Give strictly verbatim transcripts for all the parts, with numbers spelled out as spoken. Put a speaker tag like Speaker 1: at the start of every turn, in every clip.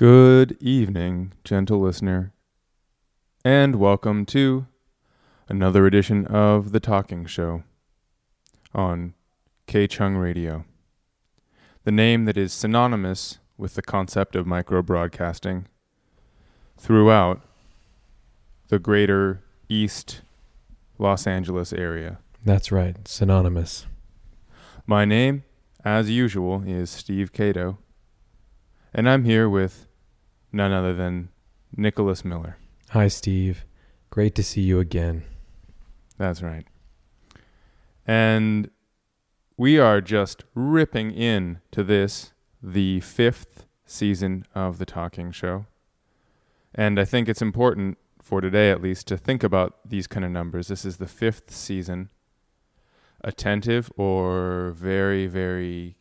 Speaker 1: Good evening, gentle listener, and welcome to another edition of The Talking Show on K-Chung Radio, the name that is synonymous with the concept of micro-broadcasting throughout the greater East Los Angeles area.
Speaker 2: That's right, synonymous.
Speaker 1: My name, as usual, is Steve Cato, and I'm here with none other than Nicholas Miller.
Speaker 2: Hi, Steve. Great to see you again.
Speaker 1: That's right. And we are just ripping in to this, the fifth season of The Talking Show. And I think it's important, for today at least, to think about these kind of numbers. This is the fifth season. Attentive or very, very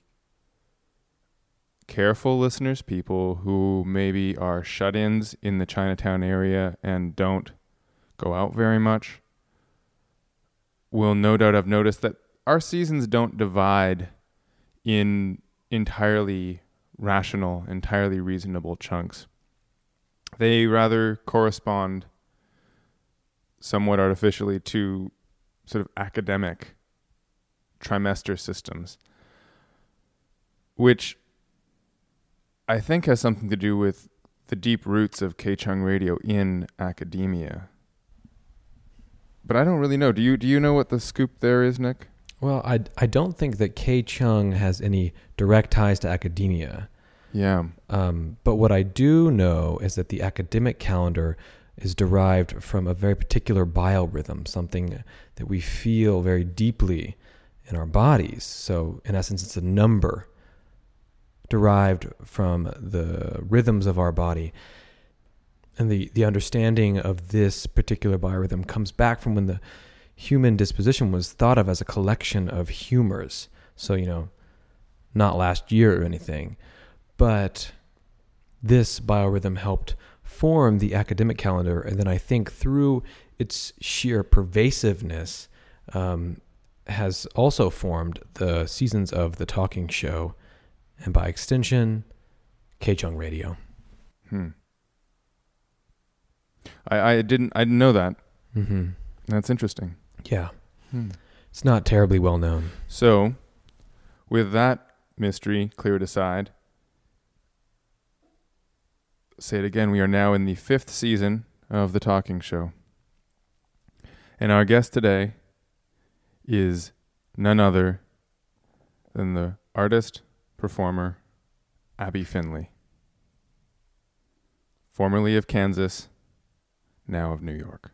Speaker 1: careful listeners, people who maybe are shut-ins in the Chinatown area and don't go out very much, will no doubt have noticed that our seasons don't divide in entirely rational, entirely reasonable chunks. They rather correspond somewhat artificially to sort of academic trimester systems, which I think has something to do with the deep roots of K-Chung Radio in academia. But I don't really know. Do you do you know what the scoop there is, Nick?
Speaker 2: Well, I, I don't think that K-Chung has any direct ties to academia.
Speaker 1: Yeah.
Speaker 2: Um, but what I do know is that the academic calendar is derived from a very particular biorhythm, something that we feel very deeply in our bodies. So, in essence, it's a number derived from the rhythms of our body. And the, the understanding of this particular biorhythm comes back from when the human disposition was thought of as a collection of humors. So, you know, not last year or anything, but this biorhythm helped form the academic calendar. And then I think through its sheer pervasiveness, um, has also formed the seasons of The Talking Show, and by extension, K-Chung Radio.
Speaker 1: Hmm. I, I didn't I didn't know that.
Speaker 2: Mm-hmm.
Speaker 1: That's interesting.
Speaker 2: Yeah.
Speaker 1: Hmm.
Speaker 2: It's not terribly well known.
Speaker 1: So, with that mystery cleared aside, say it again, we are now in the fifth season of The Talking Show. And our guest today is none other than the artist, performer, Abby Finley. Formerly of Kansas, now of New York.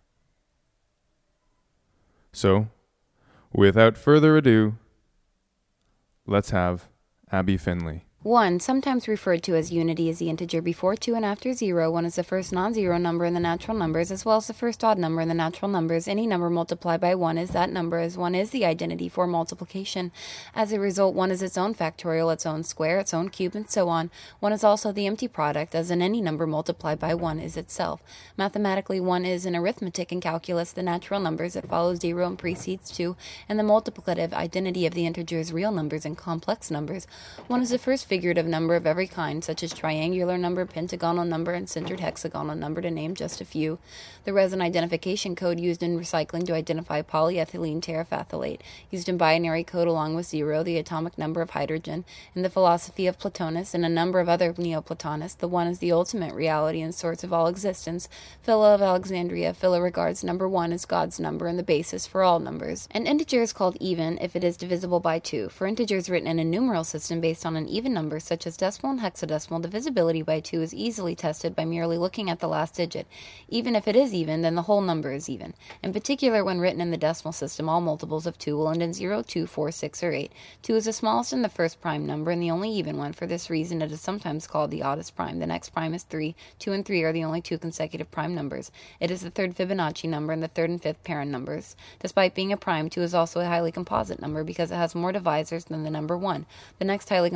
Speaker 1: So, without further ado, let's have Abby Finley.
Speaker 3: one, sometimes referred to as unity, is the integer before two and after zero. one is the first non-zero number in the natural numbers, as well as the first odd number in the natural numbers. Any number multiplied by one is that number, as one is the identity for multiplication. As a result, one is its own factorial, its own square, its own cube, and so on. one is also the empty product, as in any number multiplied by one is itself. Mathematically, one is in arithmetic and calculus the natural numbers that follow zero and precedes two, and the multiplicative identity of the integers, real numbers, and complex numbers. one is the first figurative number of every kind, such as triangular number, pentagonal number, and centered hexagonal number, to name just a few. The resin identification code used in recycling to identify polyethylene terephthalate, used in binary code along with zero, the atomic number of hydrogen. In the philosophy of Plotinus and a number of other Neoplatonists, the one is the ultimate reality and source of all existence. Philo of Alexandria, Philo regards number one as God's number and the basis for all numbers. An integer is called even if it is divisible by two. For integers written in a numeral system based on an even number, such as decimal and hexadecimal, divisibility by two is easily tested by merely looking at the last digit. Even if it is even, then the whole number is even. In particular, when written in the decimal system, all multiples of two will end in zero, two, four, six, or eight. two is the smallest and the first prime number, and the only even one. For this reason, it is sometimes called the oddest prime. The next prime is three. two and three are the only two consecutive prime numbers. It is the third Fibonacci number and the third and fifth parent numbers. Despite being a prime, two is also a highly composite number because it has more divisors than the number one. The next highly composite number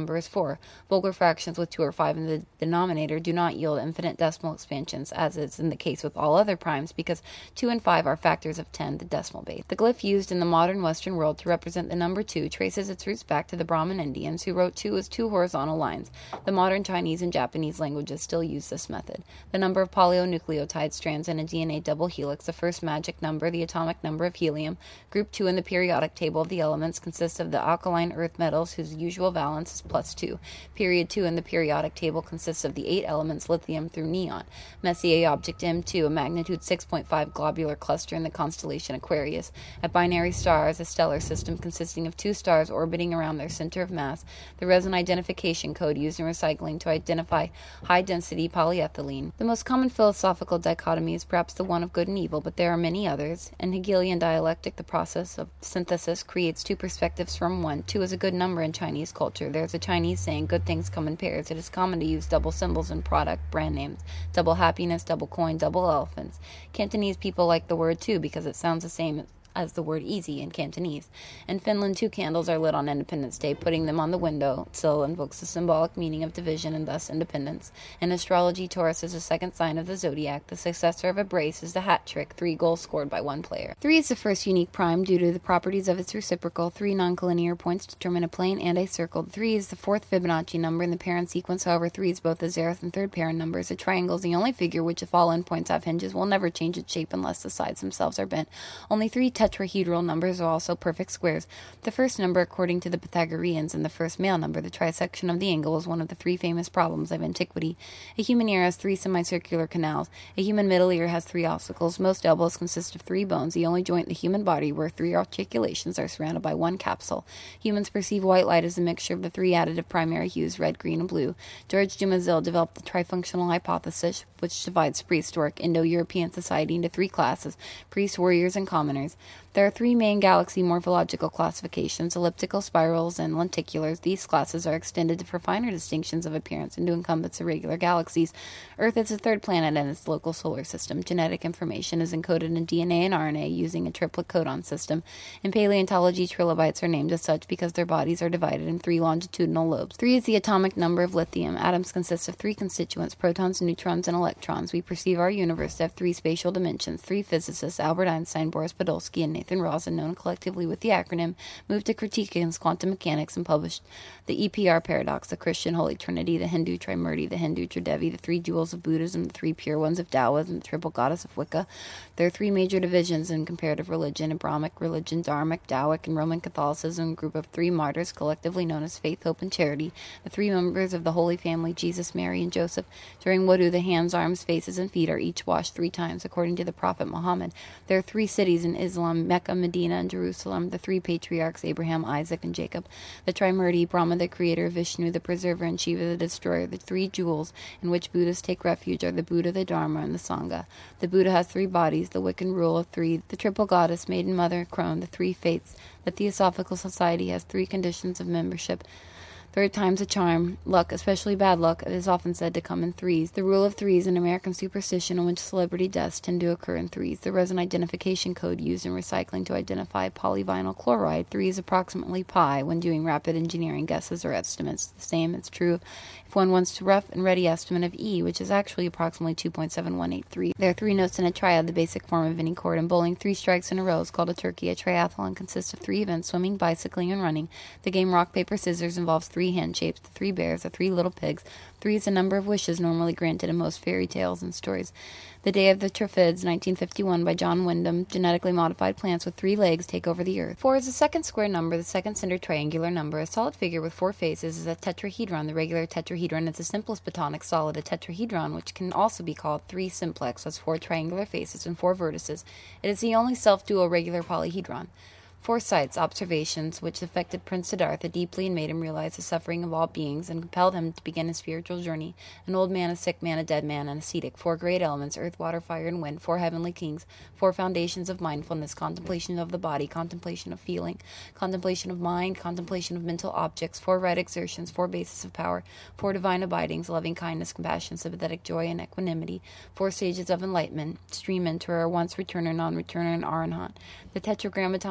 Speaker 3: number is four. Vulgar fractions with two or five in the denominator do not yield infinite decimal expansions, as is in the case with all other primes, because two and five are factors of ten, the decimal base. The glyph used in the modern Western world to represent the number two traces its roots back to the Brahmin Indians, who wrote two as two horizontal lines. The modern Chinese and Japanese languages still use this method. The number of polynucleotide strands in a D N A double helix, the first magic number, the atomic number of helium. Group two in the periodic table of the elements consists of the alkaline earth metals, whose usual valence is plus two. Period two in the periodic table consists of the eight elements lithium through neon. Messier object M two, a magnitude six point five globular cluster in the constellation Aquarius. A binary star is a stellar system consisting of two stars orbiting around their center of mass. The resin identification code used in recycling to identify high-density polyethylene. The most common philosophical dichotomy is perhaps the one of good and evil, but there are many others. In Hegelian dialectic, the process of synthesis creates two perspectives from one. Two is a good number in Chinese culture. There's a Chinese saying, good things come in pairs. It is common to use double symbols in product brand names. Double happiness, double coin, double elephants. Cantonese people like the word two because it sounds the same as as the word easy in Cantonese. In Finland, two candles are lit on Independence Day. Putting them on the window sill invokes the symbolic meaning of division and thus independence. In astrology, Taurus is the second sign of the zodiac. The successor of a brace is the hat trick, three goals scored by one player. Three is the first unique prime due to the properties of its reciprocal. Three non-collinear points determine a plane and a circle. Three is the fourth Fibonacci number in the parent sequence. However, three is both the zeroth and third parent numbers. A triangle is the only figure which, if all endpoints have hinges, will never change its shape unless the sides themselves are bent. Only three tetrahedral numbers are also perfect squares. The first number, according to the Pythagoreans, and the first male number, the trisection of the angle, is one of the three famous problems of antiquity. A human ear has three semicircular canals. A human middle ear has three ossicles. Most elbows consist of three bones, the only joint in the human body where three articulations are surrounded by one capsule. Humans perceive white light as a mixture of the three additive primary hues, red, green, and blue. George Dumézil developed the trifunctional hypothesis, which divides prehistoric Indo-European society into three classes: priests, warriors, and commoners. There are three main galaxy morphological classifications: elliptical, spirals, and lenticulars. These classes are extended for finer distinctions of appearance and to encompass irregular galaxies. Earth is the third planet in its local solar system. Genetic information is encoded in D N A and R N A using a triplet codon system. In paleontology, trilobites are named as such because their bodies are divided in three longitudinal lobes. Three is the atomic number of lithium. Atoms consist of three constituents: protons, neutrons, and electrons. We perceive our universe to have three spatial dimensions. Three physicists, Albert Einstein, Boris Podolsky, and Nathan Rosen, known collectively with the acronym, moved to critique against quantum mechanics and published the E P R paradox, the Christian Holy Trinity, the Hindu Trimurti, the Hindu Tridevi, the three jewels of Buddhism, the three pure ones of Taoism, the triple goddess of Wicca. There are three major divisions in comparative religion: Abrahamic religion, Dharmic, Taoic, and Roman Catholicism, a group of three martyrs collectively known as faith, hope, and charity. The three members of the Holy Family, Jesus, Mary, and Joseph. During wudu, the hands, arms, faces, and feet are each washed three times, according to the Prophet Muhammad. There are three cities in Islam: Mecca, Medina, and Jerusalem. The three patriarchs, Abraham, Isaac, and Jacob. The Trimurti, Brahma the creator, Vishnu the preserver, and Shiva the destroyer. The three jewels in which Buddhists take refuge are the Buddha, the Dharma, and the Sangha. The Buddha has three bodies: the Wiccan rule of three, the triple goddess, maiden, mother, crone, the three faiths. The Theosophical Society has three conditions of membership. Third time's a charm. Luck, especially bad luck, is often said to come in threes. The rule of threes, an American superstition in which celebrity deaths tend to occur in threes. The resin identification code used in recycling to identify polyvinyl chloride. Three is approximately pi when doing rapid engineering guesses or estimates. The same is true if one wants to rough and ready estimate of E, which is actually approximately two point seven one eight three. There are three notes in a triad, the basic form of any chord. In bowling, three strikes in a row is called a turkey. A triathlon consists of three events: swimming, bicycling, and running. The game rock, paper, scissors involves three hand shapes, the three bears, the three little pigs. Three is the number of wishes normally granted in most fairy tales and stories. The Day of the Triffids, nineteen fifty-one, by John Wyndham. Genetically modified plants with three legs take over the earth. Four is the second square number, the second centered triangular number. A solid figure with four faces is a tetrahedron. The regular tetrahedron is the simplest platonic solid. A tetrahedron, which can also be called three simplex, has four triangular faces and four vertices. It is the only self-dual regular polyhedron. Four sights, observations, which affected Prince Siddhartha deeply and made him realize the suffering of all beings and compelled him to begin his spiritual journey. An old man, a sick man, a dead man, an ascetic. Four great elements: earth, water, fire, and wind. Four heavenly kings. Four foundations of mindfulness: contemplation of the body, contemplation of feeling, contemplation of mind, contemplation of mental objects. Four right exertions, four bases of power. Four divine abidings: loving kindness, compassion, sympathetic joy, and equanimity. Four stages of enlightenment: stream enterer, once returner, non-returner, and arahant. The tetragrammaton is the four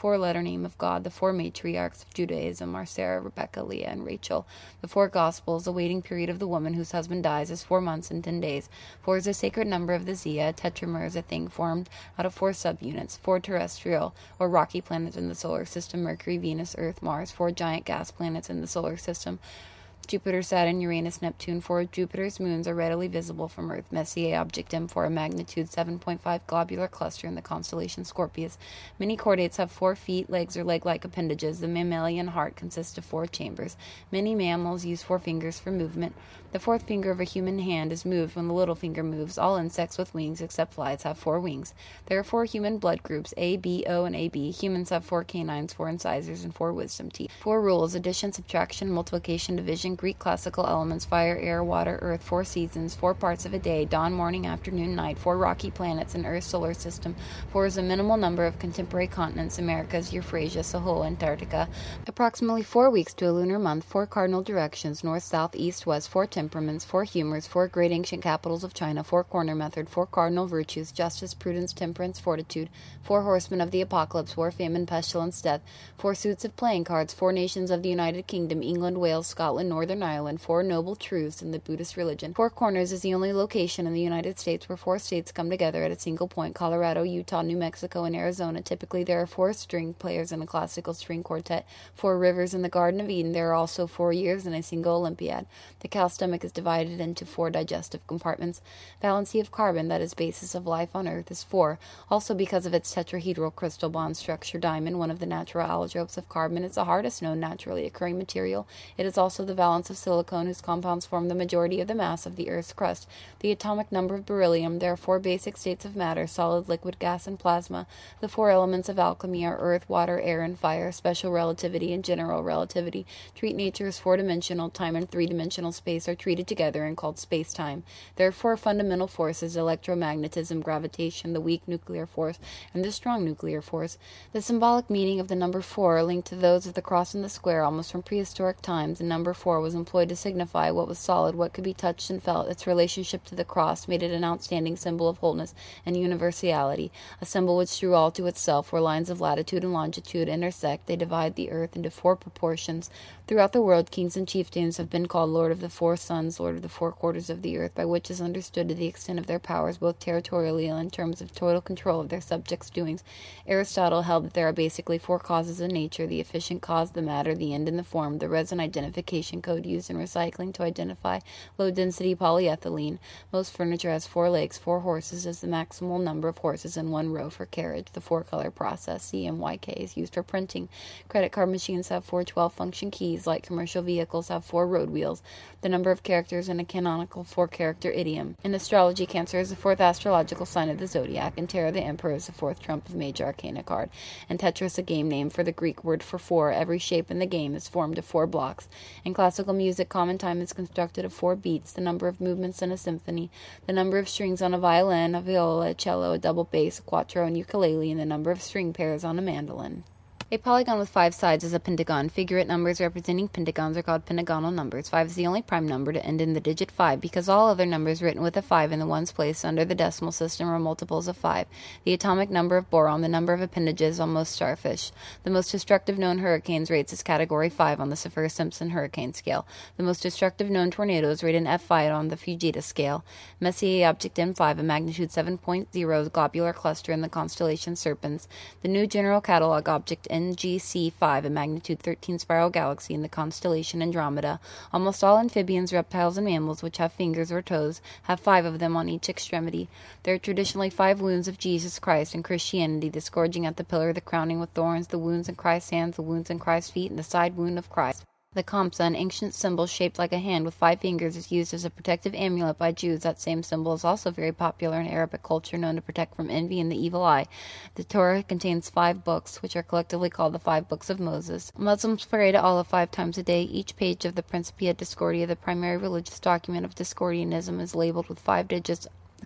Speaker 3: four-letter name of God. The four matriarchs of Judaism are Sarah, Rebecca, Leah, and Rachel. The four Gospels, the waiting period of the woman whose husband dies, is four months and ten days. Four is the sacred number of the Zia. A tetramer is a thing formed out of four subunits. Four terrestrial, or rocky planets in the solar system: Mercury, Venus, Earth, Mars. Four giant gas planets in the solar system: Jupiter, Saturn, Uranus, Neptune. Four of Jupiter's moons are readily visible from Earth. Messier Object M four, a magnitude seven point five globular cluster in the constellation Scorpius. Many chordates have four feet, legs, or leg-like appendages. The mammalian heart consists of four chambers. Many mammals use four fingers for movement. The fourth finger of a human hand is moved when the little finger moves. All insects with wings, except flies, have four wings. There are four human blood groups, A, B, O, and A B. Humans have four canines, four incisors, and four wisdom teeth. Four rules: addition, subtraction, multiplication, division. Greek classical elements: fire, air, water, earth. Four seasons: four parts of a day: dawn, morning, afternoon, night. Four rocky planets in Earth's solar system. Four is a minimal number of contemporary continents: Americas, Euphrasia, Sahul, Antarctica. Approximately four weeks to a lunar month. Four cardinal directions: north, south, east, west. Four temperaments, four humors. Four great ancient capitals of China. Four corner method. Four cardinal virtues: justice, prudence, temperance, fortitude. Four horsemen of the apocalypse: war, famine, pestilence, death. Four suits of playing cards: four nations of the United Kingdom: England, Wales, Scotland, Northern Ireland. Four noble truths in the Buddhist religion. Four Corners is the only location in the United States where four states come together at a single point: Colorado, Utah, New Mexico, and Arizona. Typically, there are four string players in a classical string quartet. Four rivers in the Garden of Eden. There are also four years in a single Olympiad. The cow stomach is divided into four digestive compartments. Valency of carbon, that is basis of life on Earth, is four. Also, because of its tetrahedral crystal bond structure, diamond, one of the natural allotropes of carbon, is the hardest known naturally occurring material. It is also the valence of silicon, whose compounds form the majority of the mass of the Earth's crust. The atomic number of beryllium. There are four basic states of matter: solid, liquid, gas, and plasma. The four elements of alchemy are earth, water, air, and fire. Special relativity and general relativity treat nature as four-dimensional. Time and three-dimensional space are treated together and called space-time. There are four fundamental forces: electromagnetism, gravitation, the weak nuclear force, and the strong nuclear force. The symbolic meaning of the number four are linked to those of the cross and the square almost from prehistoric times. The number four was employed to signify what was solid, what could be touched and felt. Its relationship to the cross made it an outstanding symbol of wholeness and universality, a symbol which drew all to itself. Where lines of latitude and longitude intersect, they divide the earth into four proportions. Throughout the world, kings and chieftains have been called Lord of the Four Suns, Lord of the Four Quarters of the earth, by which is understood to the extent of their powers, both territorially and in terms of total control of their subjects' doings. Aristotle held that there are basically four causes in nature: the efficient cause, the matter, the end, and the form. The resin identification code used in recycling to identify low-density polyethylene. Most furniture has four legs. Four horses is the maximal number of horses in one row for carriage. The four-color process, C M Y K, is used for printing. Credit card machines have four twelve-function keys. Light commercial vehicles have four road wheels. The number of characters in a canonical four-character idiom. In astrology, Cancer is the fourth astrological sign of the zodiac, and Terra the Emperor is the fourth trump of Major Arcana card, and Tetris a game name for the Greek word for four. Every shape in the game is formed of four blocks. In classical music, common time is constructed of four beats: the number of movements in a symphony, the number of strings on a violin, a viola, a cello, a double bass, a quattro, and ukulele, and the number of string pairs on a mandolin. A polygon with five sides is a pentagon. Figurate numbers representing pentagons are called pentagonal numbers. Five is the only prime number to end in the digit five, because all other numbers written with a five in the ones placed under the decimal system are multiples of five. The atomic number of boron, the number of appendages on most starfish. The most destructive known hurricanes rates is category five on the Saffir-Simpson hurricane scale. The most destructive known tornadoes rate an F five on the Fujita scale. Messier Object M five, a magnitude seven point zero globular cluster in the constellation Serpens. The new General Catalog Object N G C five, a magnitude thirteen spiral galaxy in the constellation Andromeda. Almost all amphibians, reptiles, and mammals which have fingers or toes have five of them on each extremity. There are traditionally five wounds of Jesus Christ in Christianity: the scourging at the pillar, the crowning with thorns, the wounds in Christ's hands, the wounds in Christ's feet, and the side wound of Christ. The Kamsa, an ancient symbol shaped like a hand with five fingers, is used as a protective amulet by Jews. That same symbol is also very popular in Arabic culture, known to protect from envy and the evil eye. The Torah contains five books, which are collectively called the Five Books of Moses. Muslims pray to Allah five times a day. Each page of the Principia Discordia, the primary religious document of Discordianism, is labeled with five digits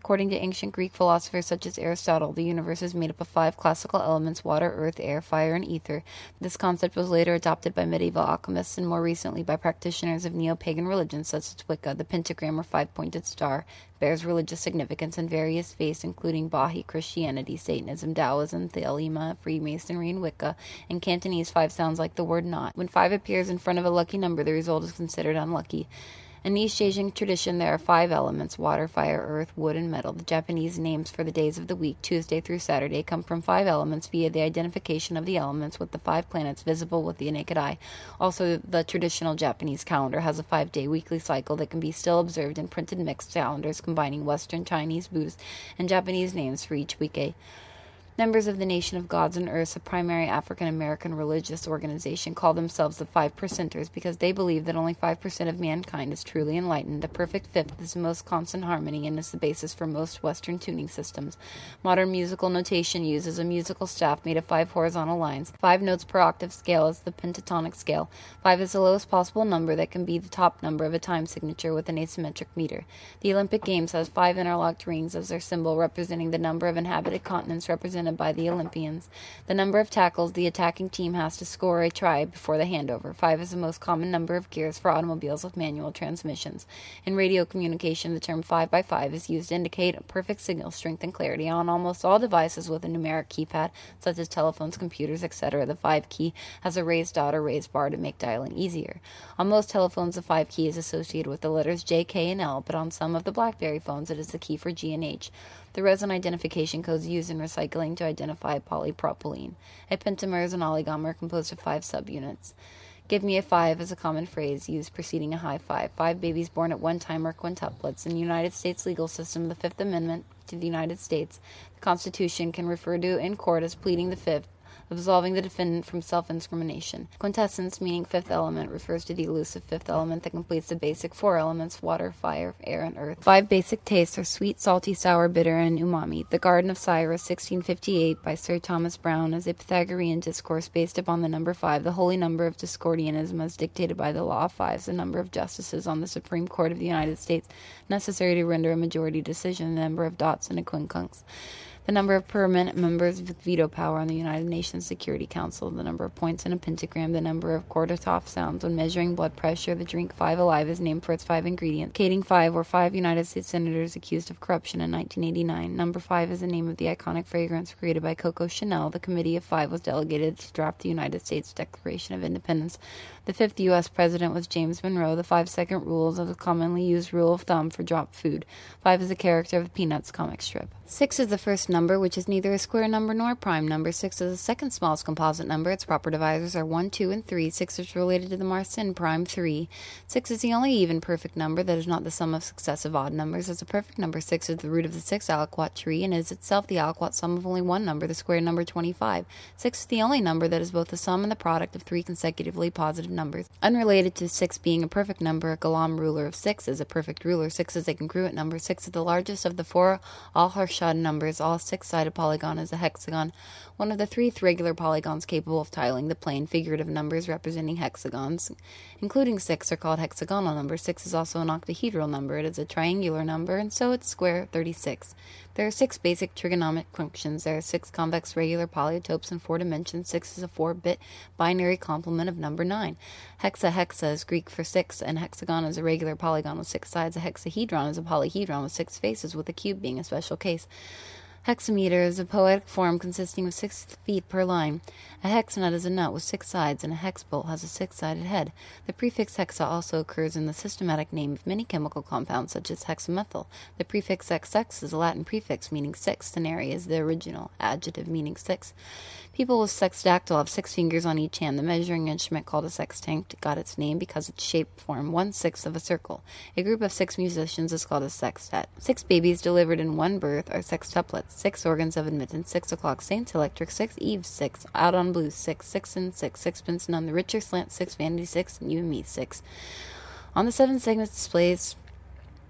Speaker 3: According to ancient Greek philosophers such as Aristotle, the universe is made up of five classical elements: water, earth, air, fire, and ether. This concept was later adopted by medieval alchemists and more recently by practitioners of neo-pagan religions such as Wicca. The pentagram or five-pointed star bears religious significance in various faiths, including Baha'i Christianity, Satanism, Taoism, Thelema, Freemasonry, and Wicca. In Cantonese, five sounds like the word not. When five appears in front of a lucky number, the result is considered unlucky. In East Asian tradition, there are five elements: water, fire, earth, wood, and metal. The Japanese names for the days of the week, Tuesday through Saturday, come from five elements via the identification of the elements with the five planets visible with the naked eye. Also, the traditional Japanese calendar has a five-day weekly cycle that can be still observed in printed mixed calendars combining Western, Chinese, Buddhist, and Japanese names for each weekday. Members of the Nation of Gods and Earth, a primary African-American religious organization, call themselves the Five Percenters because they believe that only five percent of mankind is truly enlightened. The perfect fifth is the most constant harmony and is the basis for most Western tuning systems. Modern musical notation uses a musical staff made of five horizontal lines. Five notes per octave scale is the pentatonic scale. Five is the lowest possible number that can be the top number of a time signature with an asymmetric meter. The Olympic Games has five interlocked rings as their symbol, representing the number of inhabited continents represented by the Olympians. The number of tackles the attacking team has to score a try before the handover. Five is the most common number of gears for automobiles with manual transmissions. In radio communication, the term five by five is used to indicate perfect signal strength and clarity. On almost all devices with a numeric keypad, such as telephones, computers, et cetera, the five key has a raised dot or raised bar to make dialing easier. On most telephones, the five key is associated with the letters J, K, and L, but on some of the BlackBerry phones, it is the key for G and H. The resin identification codes used in recycling to identify polypropylene. A pentamer is an oligomer composed of five subunits. Give me a five is a common phrase used preceding a high five. Five babies born at one time are quintuplets. In the United States legal system, the Fifth Amendment to the United States, the Constitution can refer to in court as pleading the fifth, absolving the defendant from self-incrimination. Quintessence, meaning fifth element, refers to the elusive fifth element that completes the basic four elements: water, fire, air, and earth. Five basic tastes are sweet, salty, sour, bitter, and umami. The Garden of Cyrus, sixteen fifty-eight, by Sir Thomas Browne, is a Pythagorean discourse based upon the number five, the holy number of Discordianism as dictated by the law of fives, the number of justices on the Supreme Court of the United States necessary to render a majority decision, the number of dots and a quincunx. The number of permanent members with veto power on the United Nations Security Council, the number of points in a pentagram, the number of Korsakoff sounds when measuring blood pressure. The drink Five Alive is named for its five ingredients. Cading Five were five United States senators accused of corruption in nineteen eighty-nine. Number Five is the name of the iconic fragrance created by Coco Chanel. The Committee of Five was delegated to draft the United States Declaration of Independence. The fifth U S president was James Monroe. The five second rules of the commonly used rule of thumb for drop food. Five is a character of the Peanuts comic strip. Six is the first number, which is neither a square number nor a prime number. Six is the second smallest composite number. Its proper divisors are one, two, and three. Six is related to the Mersenne prime three. Six is the only even perfect number that is not the sum of successive odd numbers. As a perfect number, six is the root of the sixth aliquot tree and is itself the aliquot sum of only one number, the square number twenty-five. Six is the only number that is both the sum and the product of three consecutively positive numbers. Unrelated to six being a perfect number, a Galam ruler of six is a perfect ruler. Six is a congruent number. Six is the largest of the four Al-Harshad numbers. All six-sided polygon is a hexagon, one of the three regular polygons capable of tiling the plane. Figurative numbers representing hexagons, including six, are called hexagonal numbers. Six is also an octahedral number. It is a triangular number, and so its square, thirty-six. There are six basic trigonomic functions. There are six convex regular polytopes in four dimensions. Six is a four-bit binary complement of number nine. Hexa hexa is Greek for six, and hexagon is a regular polygon with six sides. A hexahedron is a polyhedron with six faces, with a cube being a special case. Hexameter is a poetic form consisting of six feet per line. A hexanut is a nut with six sides, and a hexbolt has a six-sided head. The prefix hexa also occurs in the systematic name of many chemical compounds, such as hexamethyl. The prefix X X is a Latin prefix meaning six. Stenary is the original adjective meaning six. People with sexdactyl have six fingers on each hand. The measuring instrument called a sextant got its name because its shape formed one-sixth of a circle. A group of six musicians is called a sextet. Six babies delivered in one birth are sextuplets. Six organs of admittance: six o'clock Saints, electric six, Eve six, out on blues six, six and six, sixpence none the richer, slant six, vanity six, and you and me six. On the seven segment displays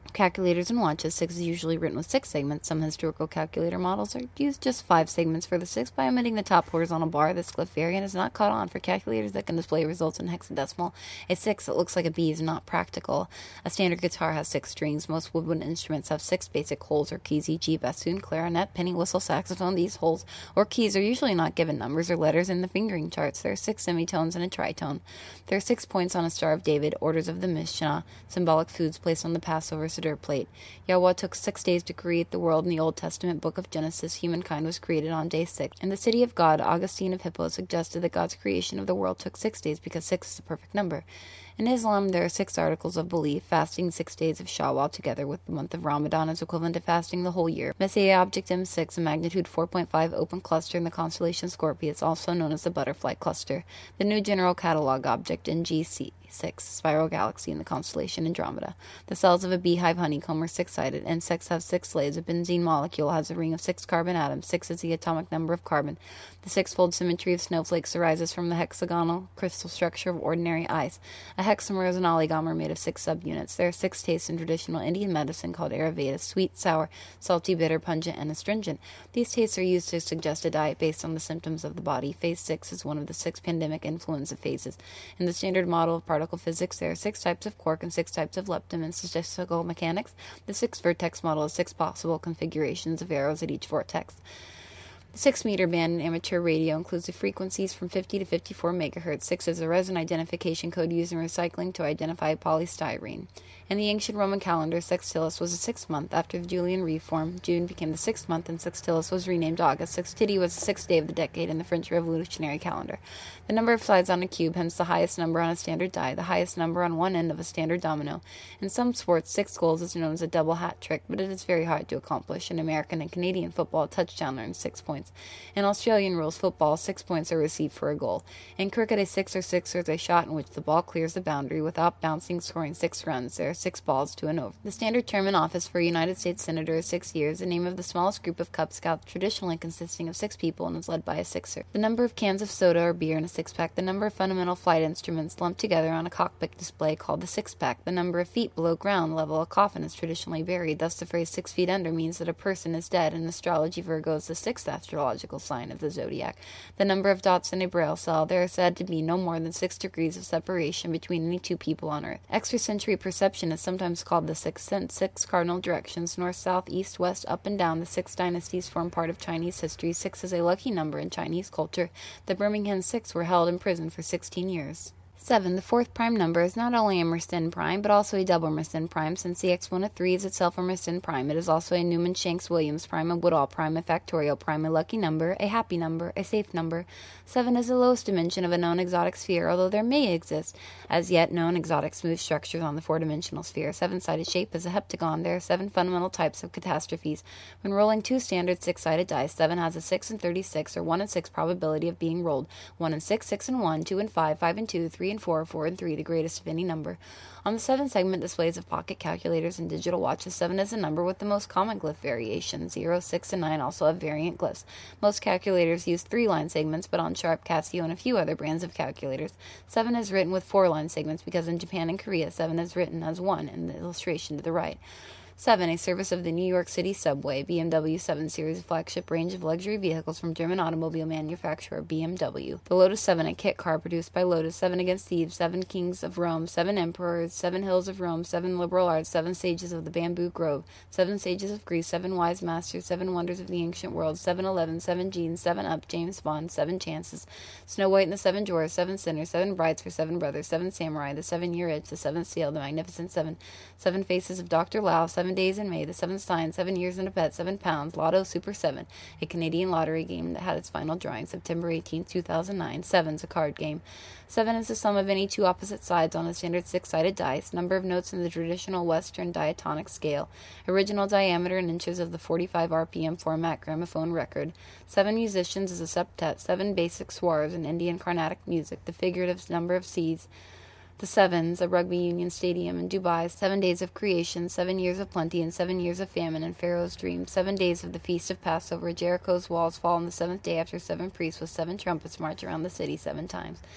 Speaker 3: Calculators and watches, six is usually written with six segments. Some historical calculator models are used just five segments for the six by omitting the top horizontal bar. This glyph variant is not caught on for calculators that can display results in hexadecimal. A six that looks like a B is not practical. A standard guitar has six strings. Most woodwind instruments have six basic holes or keys, for example bassoon, clarinet, penny whistle, saxophone. These holes or keys are usually not given numbers or letters in the fingering charts. There are six semitones and a tritone. There are six points on a Star of David, orders of the Mishnah, symbolic foods placed on the Passover Seder plate. Yahweh took six days to create the world. In the Old Testament book of Genesis, humankind was created on day six. In the City of God, Augustine of Hippo suggested that God's creation of the world took six days because six is a perfect number. In Islam, there are six articles of belief. Fasting six days of Shawwal together with the month of Ramadan is equivalent to fasting the whole year. Messiah object M six, a magnitude four point five open cluster in the constellation Scorpius, also known as the butterfly cluster. The new general catalog object N G C six, spiral galaxy in the constellation Andromeda. The cells of a beehive honeycomb are six-sided. Insects have six slaves. A benzene molecule has a ring of six carbon atoms. Six is the atomic number of carbon. The six-fold symmetry of snowflakes arises from the hexagonal crystal structure of ordinary ice. A hexamer is an oligomer made of six subunits. There are six tastes in traditional Indian medicine called Ayurveda: sweet, sour, salty, bitter, pungent, and astringent. These tastes are used to suggest a diet based on the symptoms of the body. Phase six is one of the six pandemic influenza phases. In the standard model of particle physics, there are six types of quark and six types of lepton. In statistical mechanics, the six-vertex model has six possible configurations of arrows at each vortex. The six-meter band in amateur radio includes the frequencies from fifty to fifty-four megahertz. Six is a resin identification code used in recycling to identify polystyrene. In the ancient Roman calendar, Sextilis was a sixth month. After the Julian reform, June became the sixth month, and Sextilis was renamed August. Sextilia was the sixth day of the decade in the French Revolutionary calendar. The number of sides on a cube, hence the highest number on a standard die, the highest number on one end of a standard domino. In some sports, six goals is known as a double hat trick, but it is very hard to accomplish. In American and Canadian football, a touchdown earns six points. In Australian rules football, six points are received for a goal. In cricket, a six or sixer is a shot in which the ball clears the boundary without bouncing, scoring six runs. There are six balls to an over. The standard term in office for a United States Senator is six years, the name of the smallest group of Cub Scouts, traditionally consisting of six people, and is led by a sixer. The number of cans of soda or beer in a six-pack, the number of fundamental flight instruments lumped together on a cockpit display called the six-pack, the number of feet below ground level a coffin is traditionally buried. Thus, the phrase six feet under means that a person is dead. In astrology, Virgo is the sixth astrological sign of the zodiac. The number of dots in a braille cell, there are said to be no more than six degrees of separation between any two people on Earth. Extrasensory perception is sometimes called the sixth sense. Six cardinal directions, north, south, east, west, up, and down. The six dynasties form part of Chinese history. Six is a lucky number in Chinese culture. The Birmingham Six were held in prison for sixteen years. seven. The fourth prime number is not only a Mersenne prime, but also a double Mersenne prime. Since the exponent of three is itself a Mersenne prime, it is also a Newman-Shanks-Williams prime, a Woodall prime, a factorial prime, a lucky number, a happy number, a safe number. seven is the lowest dimension of a known exotic sphere, although there may exist as yet known exotic smooth structures on the four-dimensional sphere. Seven-sided shape is a heptagon. There are seven fundamental types of catastrophes. When rolling two standard six-sided dice, seven has a six and thirty-six, or one in six probability of being rolled. one in six, six and one, two and five, five and two, three and four, four and three, the greatest of any number. On the seven segment displays of pocket calculators and digital watches, seven is a number with the most common glyph variation. zero, six, and nine also have variant glyphs. Most calculators use three-line segments, but on Sharp, Casio, and a few other brands of calculators, seven is written with four-line segments because in Japan and Korea, seven is written as one in the illustration to the right. seven. A service of the New York City Subway. B M W seven Series, flagship range of luxury vehicles from German automobile manufacturer B M W. The Lotus seven, a kit car produced by Lotus. seven Against Thieves, seven Kings of Rome, seven Emperors, seven Hills of Rome, seven Liberal Arts, seven Sages of the Bamboo Grove, seven Sages of Greece, seven Wise Masters, seven Wonders of the Ancient World, seven eleven, seven Jeans, seven Up, James Bond, seven Chances, Snow White and the Seven Dwarfs, seven Sinners, seven Brides for seven Brothers, seven Samurai, the Seven-Year Itch, the Seventh Seal, the Magnificent Seven, seven Faces of Doctor Lau, seven Days in May, the Seven Signs, seven Years in a Pet, seven Pounds, Lotto Super seven, a Canadian lottery game that had its final drawing September eighteenth, two thousand nine. Seven's a card game. Seven is the sum of any two opposite sides on a standard six-sided dice. Number of notes in the traditional Western diatonic scale. Original diameter in inches of the forty-five R P M format gramophone record. Seven musicians is a septet. Seven basic swars in Indian Carnatic music. The figurative number of seas. The Sevens, a rugby union stadium in Dubai. Seven days of creation, seven years of plenty, and seven years of famine in Pharaoh's dream. Seven days of the feast of Passover. Jericho's walls fall on the seventh day after seven priests with seven trumpets march around the city seven times.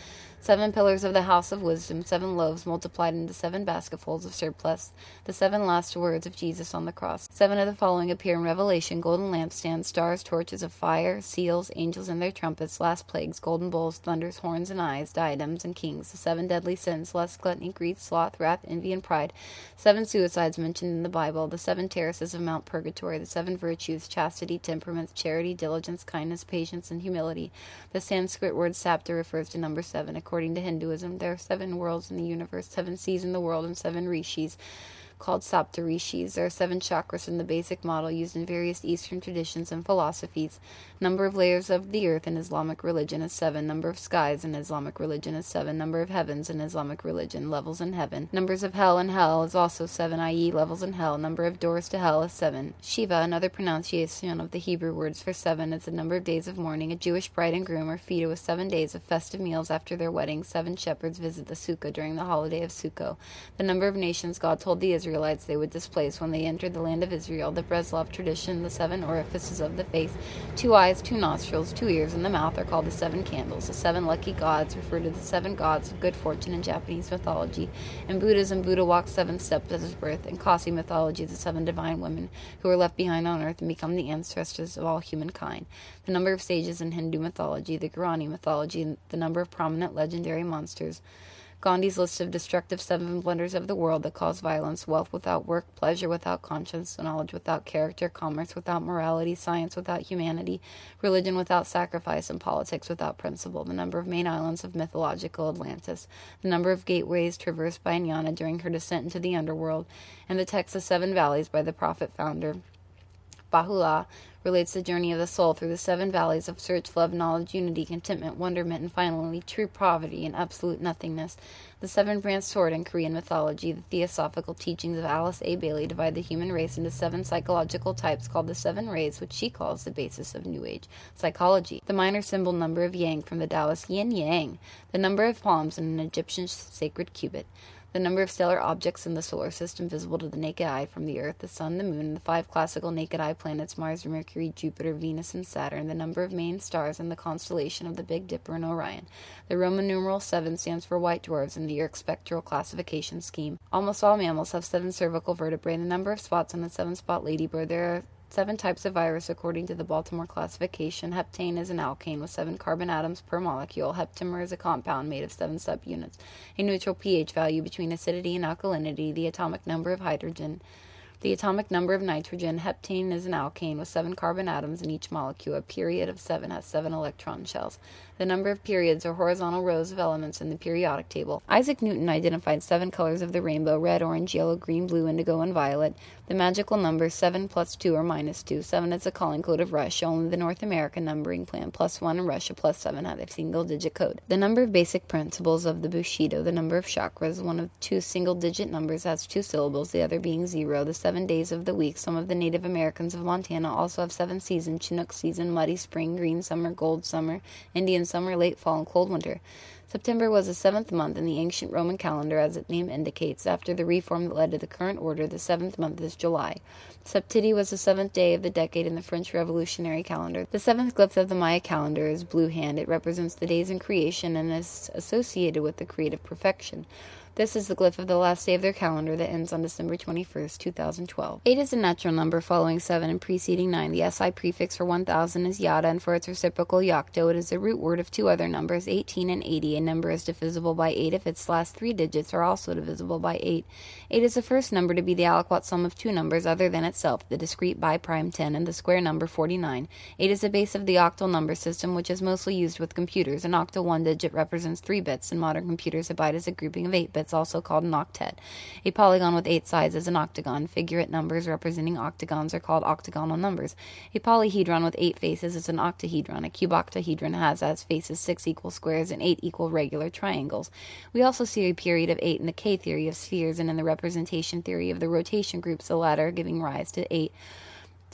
Speaker 3: seven pillars of the house of wisdom, seven loaves multiplied into seven basketfuls of surplus, the seven last words of Jesus on the cross. Seven of the following appear in Revelation: golden lampstands, stars, torches of fire, seals, angels and their trumpets, last plagues, golden bowls, thunders, horns and eyes, diadems and kings, the seven deadly sins, lust, gluttony, greed, sloth, wrath, envy and pride, seven suicides mentioned in the Bible, the seven terraces of Mount Purgatory, the seven virtues, chastity, temperance, charity, diligence, kindness, patience, and humility. The Sanskrit word sapta refers to number seven. According to Hinduism, there are seven worlds in the universe, seven seas in the world, and seven rishis, called Saptarishis. There are seven chakras in the basic model used in various Eastern traditions and philosophies. Number of layers of the earth in Islamic religion is seven. Number of skies in Islamic religion is seven. Number of heavens in Islamic religion, levels in heaven. Numbers of hell and hell is also seven, that is levels in hell. Number of doors to hell is seven. Shiva, another pronunciation of the Hebrew words for seven, is the number of days of mourning. A Jewish bride and groom are feted with seven days of festive meals after their wedding. Seven shepherds visit the Sukkah during the holiday of Sukkot. The number of nations God told the Israelites they would displace when they entered the land of Israel. The Breslov tradition, the seven orifices of the face, two eyes, two nostrils, two ears, and the mouth are called the seven candles. The seven lucky gods refer to the seven gods of good fortune in Japanese mythology. In Buddhism, Buddha walks seven steps at his birth. In Kasi mythology, the seven divine women who were left behind on earth and become the ancestors of all humankind. The number of sages in Hindu mythology, the Gurani mythology, and the number of prominent legendary monsters. Gandhi's list of destructive seven blunders of the world that cause violence: wealth without work, pleasure without conscience, knowledge without character, commerce without morality, science without humanity, religion without sacrifice, and politics without principle. The number of main islands of mythological Atlantis, the number of gateways traversed by Jnana during her descent into the underworld, and the text of Seven Valleys by the prophet founder Baha'u'llah relates the journey of the soul through the seven valleys of search, love, knowledge, unity, contentment, wonderment, and finally true poverty and absolute nothingness. The seven-branched sword in Korean mythology, the theosophical teachings of Alice A. Bailey divide the human race into seven psychological types called the seven rays, which she calls the basis of New Age psychology. The minor symbol number of Yang from the Taoist yin-yang, the number of palms in an Egyptian sacred cubit. The number of stellar objects in the solar system visible to the naked eye from the Earth, the Sun, the Moon, and the five classical naked eye planets Mars, Mercury, Jupiter, Venus, and Saturn, the number of main stars in the constellation of the Big Dipper and Orion. The Roman numeral seven stands for white dwarfs in the Yerkes spectral classification scheme. Almost all mammals have seven cervical vertebrae, and the number of spots on the seven-spot ladybird. There are seven types of virus according to the Baltimore classification. Heptane is an alkane with seven carbon atoms per molecule. Heptamer is a compound made of seven subunits. A neutral pH value between acidity and alkalinity. The atomic number of hydrogen. The atomic number of nitrogen. Heptane is an alkane with seven carbon atoms in each molecule. A period of seven has seven electron shells. The number of periods or horizontal rows of elements in the periodic table. Isaac Newton identified seven colors of the rainbow: red, orange, yellow, green, blue, indigo, and violet. The magical number seven plus two or minus two. seven is the calling code of Russia. Only the North American numbering plan plus one and Russia plus seven have a single-digit code. The number of basic principles of the Bushido. The number of chakras. One of two single-digit numbers has two syllables, the other being zero. The seven days of the week. Some of the Native Americans of Montana also have seven seasons: Chinook season, muddy spring, green summer, gold summer, Indian summer, late fall, and cold winter. September was the seventh month in the ancient Roman calendar, as its name indicates. After the reform that led to the current order, the seventh month is July. Septiti was the seventh day of the decade in the French Revolutionary calendar. The seventh glyph of the Maya calendar is Blue Hand. It represents the days in creation and is associated with the creative perfection. This is the glyph of the last day of their calendar that ends on December twenty-first, two thousand twelve. eight is a natural number following seven and preceding nine. The S I prefix for one thousand is yada, and for its reciprocal yocto, it is the root word of two other numbers, eighteen and eighty. A number is divisible by eight if its last three digits are also divisible by eight. eight is the first number to be the aliquot sum of two numbers other than itself, the discrete biprime ten and the square number forty-nine. eight is the base of the octal number system, which is mostly used with computers. An octal one digit represents three bits, and modern computers abide as a grouping of eight bits, also called an octet. A polygon with eight sides is an octagon. Figurate numbers representing octagons are called octagonal numbers. A polyhedron with eight faces is an octahedron. A cuboctahedron has as faces six equal squares and eight equal regular triangles. We also see a period of eight in the K-theory of spheres and in the representation theory of the rotation groups, the latter giving rise to eight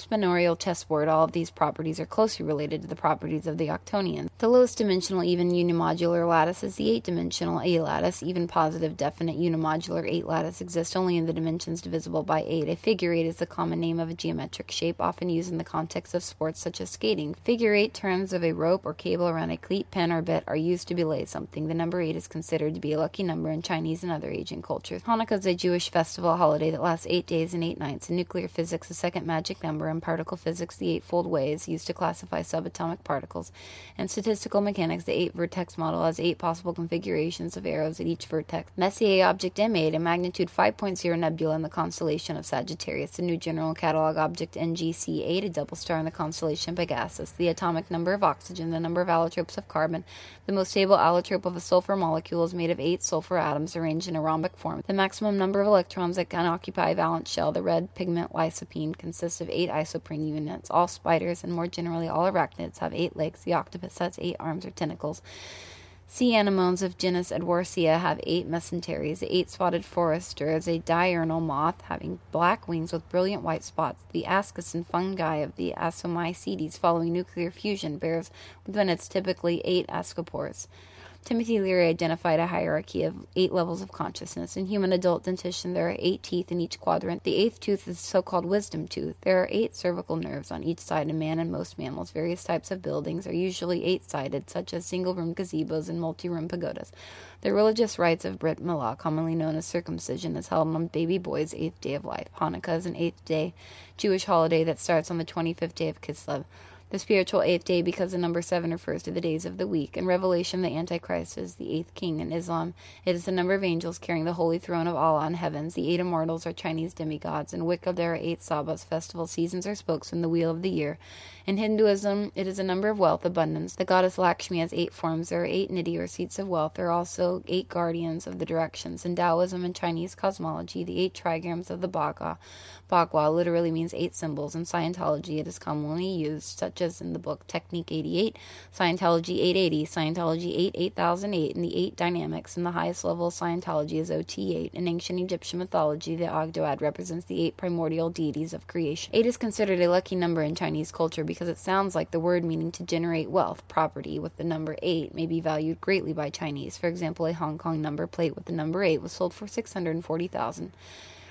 Speaker 3: exponential chessboard, all of these properties are closely related to the properties of the octonions. The lowest dimensional even unimodular lattice is the eight-dimensional A lattice. Even positive definite unimodular eight lattice exists only in the dimensions divisible by eight. A figure eight is the common name of a geometric shape, often used in the context of sports such as skating. Figure eight turns of a rope or cable around a cleat, pen, or bit are used to belay something. The number eight is considered to be a lucky number in Chinese and other Asian cultures. Hanukkah is a Jewish festival holiday that lasts eight days and eight nights. In nuclear physics, the second magic number. In particle physics, the eightfold way is used to classify subatomic particles. In statistical mechanics, the eight-vertex model has eight possible configurations of arrows at each vertex. Messier object M eight, a magnitude five point zero nebula in the constellation of Sagittarius. The new general catalog object N G C eight, a double star in the constellation Pegasus. The atomic number of oxygen, the number of allotropes of carbon. The most stable allotrope of a sulfur molecule is made of eight sulfur atoms arranged in a rhombic form. The maximum number of electrons that can occupy a valence shell, the red pigment lycopene, consists of eight isoprene units. All spiders, and more generally all arachnids, have eight legs. The octopus has eight arms or tentacles. Sea anemones of genus Edwardsia have eight mesenteries. The eight-spotted forester is a diurnal moth having black wings with brilliant white spots. The ascus fungi of the Asomycetes, following nuclear fusion, bears within its typically eight ascospores. Timothy Leary identified a hierarchy of eight levels of consciousness. In human adult dentition, there are eight teeth in each quadrant. The eighth tooth is the so-called wisdom tooth. There are eight cervical nerves on each side in man and most mammals. Various types of buildings are usually eight-sided, such as single-room gazebos and multi-room pagodas. The religious rites of Brit Milah, commonly known as circumcision, is held on baby boy's eighth day of life. Hanukkah is an eighth day Jewish holiday that starts on the twenty-fifth day of Kislev, the spiritual eighth day, because the number seven refers to the days of the week. In Revelation, the Antichrist is the eighth king. In Islam, it is the number of angels carrying the holy throne of Allah in heavens. The eight immortals are Chinese demigods. In Wicca, there are eight sabbats, festival seasons or spokes in the wheel of the year. In Hinduism, it is a number of wealth, abundance. The goddess Lakshmi has eight forms. There are eight nidhi, or seats of wealth. There are also eight guardians of the directions. In Taoism and Chinese cosmology, the eight trigrams of the Bagua, Bagua literally means eight symbols. In Scientology, it is commonly used, such as in the book Technique eighty-eight, Scientology eight eighty, Scientology eight eight thousand eight, and the eight dynamics. And the highest level of Scientology is O T eight. In ancient Egyptian mythology, the Ogdoad represents the eight primordial deities of creation. Eight is considered a lucky number in Chinese culture because it sounds like the word meaning to generate wealth. Property with the number eight may be valued greatly by Chinese. For example, a Hong Kong number plate with the number eight was sold for six hundred forty thousand dollars.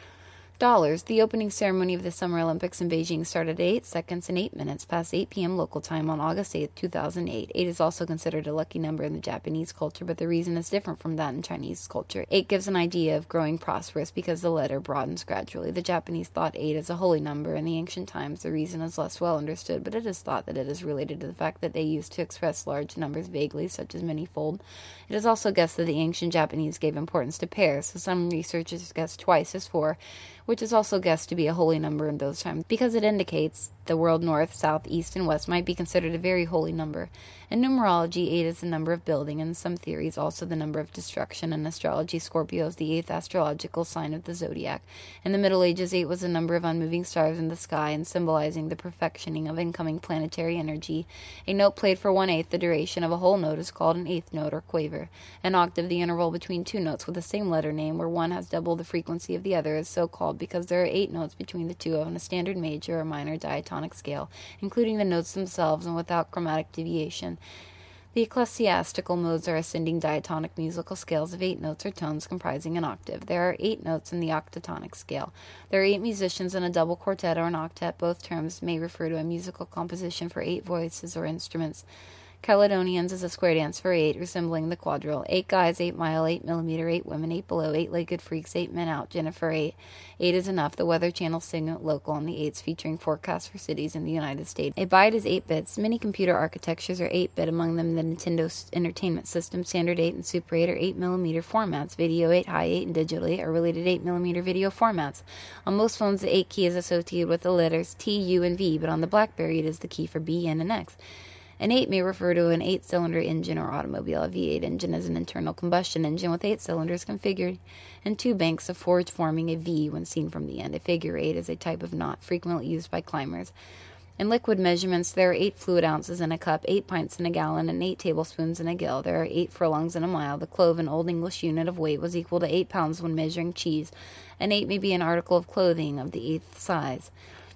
Speaker 3: Dollars. The opening ceremony of the Summer Olympics in Beijing started at eight seconds and eight minutes past eight p.m. local time on August eighth, two thousand eight. eight is also considered a lucky number in the Japanese culture, but the reason is different from that in Chinese culture. eight gives an idea of growing prosperous because the letter broadens gradually. The Japanese thought eight is a holy number. In the ancient times, the reason is less well understood, but it is thought that it is related to the fact that they used to express large numbers vaguely, such as many-fold. It is also guessed that the ancient Japanese gave importance to pairs, so some researchers guess twice as four, which is also guessed to be a holy number in those times, because it indicates the world north, south, east, and west might be considered a very holy number. In numerology, eight is the number of building, and in some theories also the number of destruction. In astrology, Scorpio is the eighth astrological sign of the zodiac. In the Middle Ages, eight was the number of unmoving stars in the sky, and symbolizing the perfectioning of incoming planetary energy. A note played for one-eighth the duration of a whole note is called an eighth note or quaver. An octave, the interval between two notes with the same letter name, where one has double the frequency of the other, is so called because there are eight notes between the two on a standard major or minor diatonic scale, including the notes themselves and without chromatic deviation. The ecclesiastical modes are ascending diatonic musical scales of eight notes or tones comprising an octave. There are eight notes in the octatonic scale. There are eight musicians in a double quartet or an octet. Both terms may refer to a musical composition for eight voices or instruments. Caledonians is a square dance for eight, resembling the quadrille. Eight guys, eight mile, eight millimeter, eight women, eight below, eight-legged freaks, eight men out, Jennifer eight. Eight is enough. The Weather Channel segment local on the eights featuring forecasts for cities in the United States. A byte is eight bits. Many computer architectures are eight bit, among them the Nintendo Entertainment System. Standard eight and Super eight are eight millimeter formats. Video eight, High eight, and Digital eight are related eight millimeter video formats. On most phones, the eight key is associated with the letters T, U, and V, but on the BlackBerry it is the key for B, N, and X. An eight may refer to an eight-cylinder engine or automobile. A V eight engine is an internal combustion engine with eight cylinders configured and two banks of four forming a V when seen from the end. A figure eight is a type of knot frequently used by climbers. In liquid measurements, there are eight fluid ounces in a cup, eight pints in a gallon, and eight tablespoons in a gill. There are eight furlongs in a mile. The clove, an Old English unit of weight, was equal to eight pounds when measuring cheese. An eight may be an article of clothing of the eighth size.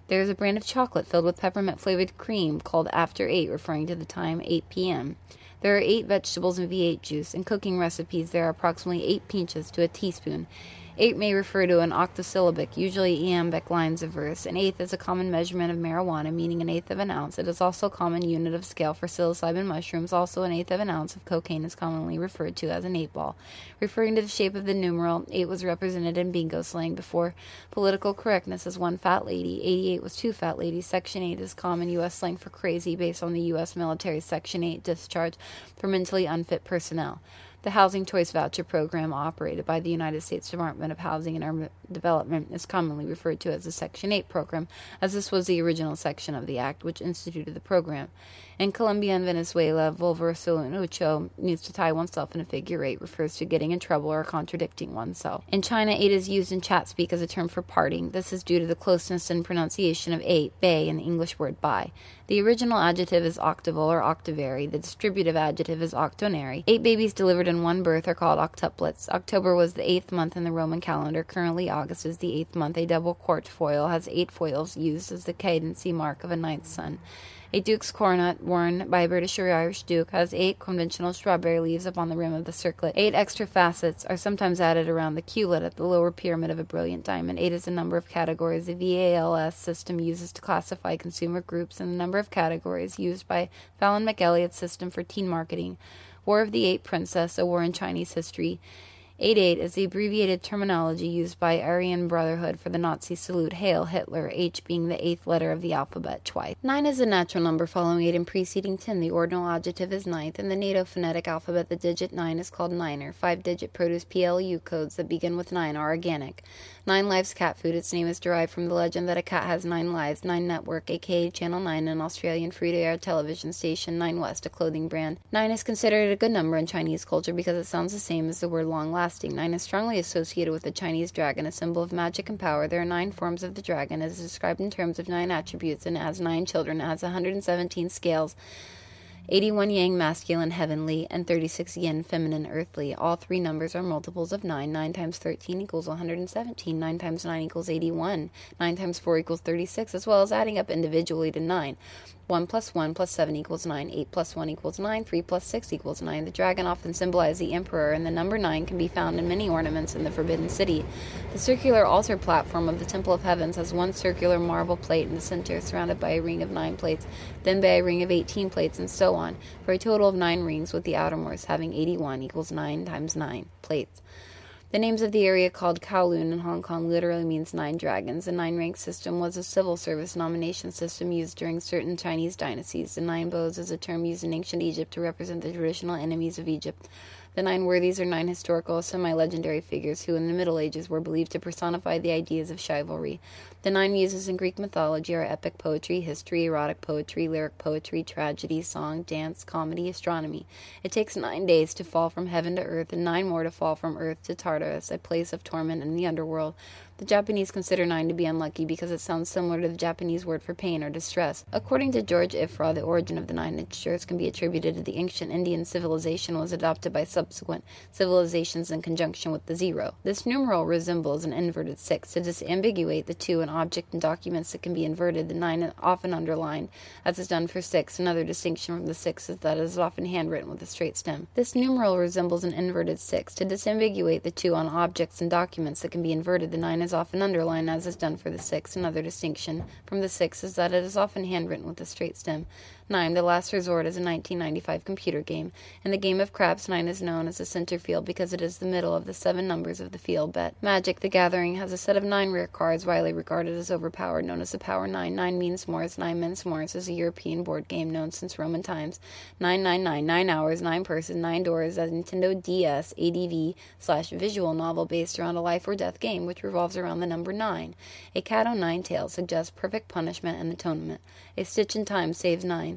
Speaker 3: There is a brand of chocolate filled with peppermint-flavored cream called After Eight, referring to the time eight p.m. There are eight vegetables in V eight juice. In cooking recipes, there are approximately eight pinches to a teaspoon. Eight may refer to an octosyllabic, usually iambic lines of verse. An eighth is a common measurement of marijuana, meaning an eighth of an ounce. It is also a common unit of scale for psilocybin mushrooms. Also, an eighth of an ounce of cocaine is commonly referred to as an eight ball. Referring to the shape of the numeral, eight was represented in bingo slang before political correctness as one fat lady. eighty-eight was two fat ladies. Section eight is common U S slang for crazy, based on the U S military Section eight discharge for mentally unfit personnel. The Housing Choice Voucher Program, operated by the United States Department of Housing and Urban Development, is commonly referred to as the Section eight program, as this was the original section of the Act which instituted the program. In Colombia and Venezuela, volverse en ocho means to tie oneself in a figure eight, refers to getting in trouble or contradicting oneself. In China, eight is used in chat speak as a term for parting. This is due to the closeness and pronunciation of eight, bay, and the English word by. The original adjective is octaval or octavary. The distributive adjective is octonary. Eight babies delivered in one birth are called octuplets. October was the eighth month in the Roman calendar. Currently, August is the eighth month. A double quart foil has eight foils used as the cadency mark of a ninth son. A duke's coronet, worn by a British or Irish duke, has eight conventional strawberry leaves upon the rim of the circlet. Eight extra facets are sometimes added around the culet at the lower pyramid of a brilliant diamond. Eight is the number of categories the V A L S system uses to classify consumer groups, and the number of categories used by Fallon McElliott's system for teen marketing. War of the Eight Princess, a war in Chinese history. eighty-eight is the abbreviated terminology used by Aryan Brotherhood for the Nazi salute Hail Hitler, H being the eighth letter of the alphabet twice. nine is a natural number following eight and preceding ten. The ordinal adjective is ninth. In the NATO phonetic alphabet, the digit nine is called niner. Five-digit Produce P L U codes that begin with nine are organic. Nine Lives cat food. Its name is derived from the legend that a cat has nine lives. Nine Network, aka Channel nine, an Australian free-to-air television station. Nine West, a clothing brand. Nine is considered a good number in Chinese culture because it sounds the same as the word long-lasting. Nine is strongly associated with the Chinese dragon, a symbol of magic and power. There are nine forms of the dragon. It is described in terms of nine attributes, and it has nine children. It has one hundred seventeen scales. eighty-one yang masculine heavenly, and thirty-six yin feminine earthly. All three numbers are multiples of nine. nine times thirteen equals one hundred seventeen. nine times nine equals eighty-one. nine times four equals thirty-six, as well as adding up individually to nine. one plus one plus seven equals nine. eight plus one equals nine. three plus six equals nine. The dragon often symbolizes the emperor, and the number nine can be found in many ornaments in the Forbidden City. The circular altar platform of the Temple of Heavens has one circular marble plate in the center, surrounded by a ring of nine plates, then by a ring of eighteen plates, and so on, for a total of nine rings, with the outermost having eighty-one equals nine times nine plates. The names of the area called Kowloon in Hong Kong literally means nine dragons. The nine-rank system was a civil service nomination system used during certain Chinese dynasties. The nine bows is a term used in ancient Egypt to represent the traditional enemies of Egypt. The nine worthies are nine historical, semi-legendary figures who in the Middle Ages were believed to personify the ideas of chivalry. The nine muses in Greek mythology are epic poetry, history, erotic poetry, lyric poetry, tragedy, song, dance, comedy, astronomy. It takes nine days to fall from heaven to earth, and nine more to fall from earth to Tartarus, a place of torment in the underworld. The Japanese consider nine to be unlucky because it sounds similar to the Japanese word for pain or distress. According to George Ifrah, the origin of the nine integers can be attributed to the ancient Indian civilization was adopted by subsequent civilizations in conjunction with the zero. This numeral resembles an inverted six. To disambiguate the two in object and documents that can be inverted, the nine is often underlined, as is done for six. Another distinction from the six is that it is often handwritten with a straight stem. This numeral resembles an inverted six. To disambiguate the two on objects and documents that can be inverted, the nine is often underlined, as is done for the six. Another distinction from the six is that it is often handwritten with a straight stem. nine. The Last Resort is a nineteen ninety-five computer game. In the game of craps, nine is known as the center field because it is the middle of the seven numbers of the field bet. Magic: The Gathering has a set of nine rare cards widely regarded as overpowered, known as the Power Nine. Nine means Morris. Nine Men's Morris is a European board game known since Roman times. Nine nine nine, nine hours, nine person, nine doors, a Nintendo D S A D V slash visual novel based around a life or death game which revolves around the number nine. A Cat o' Nine Tails suggests perfect punishment and atonement. A Stitch in Time saves nine.